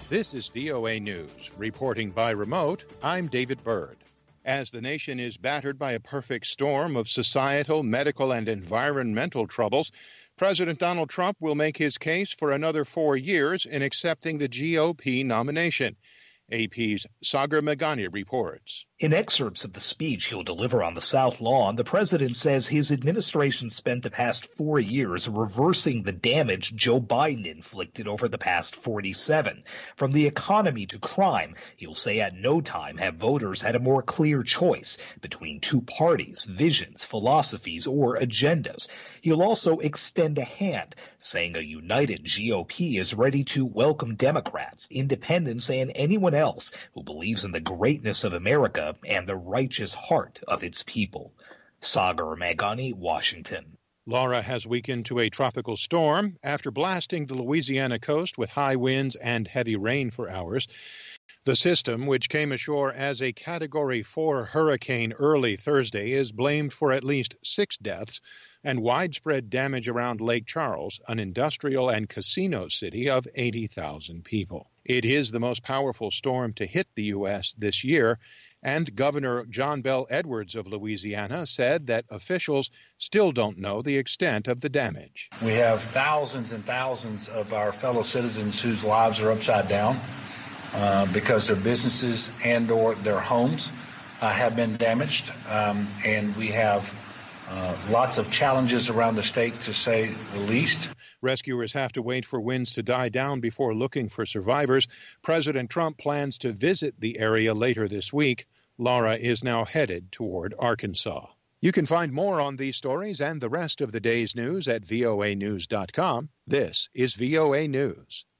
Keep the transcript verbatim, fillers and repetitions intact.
This is V O A News. Reporting by remote, I'm David Byrd. As the nation is battered by a perfect storm of societal, medical, and environmental troubles, President Donald Trump will make his case for another four years in accepting the G O P nomination. A P's Sagar Meghani reports. In excerpts of the speech he'll deliver on the South Lawn, the president says his administration spent the past four years reversing the damage Joe Biden inflicted over the past forty-seven. From the economy to crime, he'll say at no time have voters had a more clear choice between two parties, visions, philosophies, or agendas. He'll also extend a hand, saying a united G O P is ready to welcome Democrats, independents, and anyone else who believes in the greatness of America and the righteous heart of its people. Sagar Meghani, Washington. Laura has weakened to a tropical storm after blasting the Louisiana coast with high winds and heavy rain for hours. The system, which came ashore as a Category four hurricane early Thursday, is blamed for at least six deaths and widespread damage around Lake Charles, an industrial and casino city of eighty thousand people. It is the most powerful storm to hit the U S this year, and Governor John Bel Edwards of Louisiana said that officials still don't know the extent of the damage. We have thousands and thousands of our fellow citizens whose lives are upside down uh, because their businesses and or their homes uh, have been damaged, um, and we have Uh, lots of challenges around the state, to say the least. Rescuers have to wait for winds to die down before looking for survivors. President Trump plans to visit the area later this week. Laura is now headed toward Arkansas. You can find more on these stories and the rest of the day's news at V O A news dot com. This is V O A News.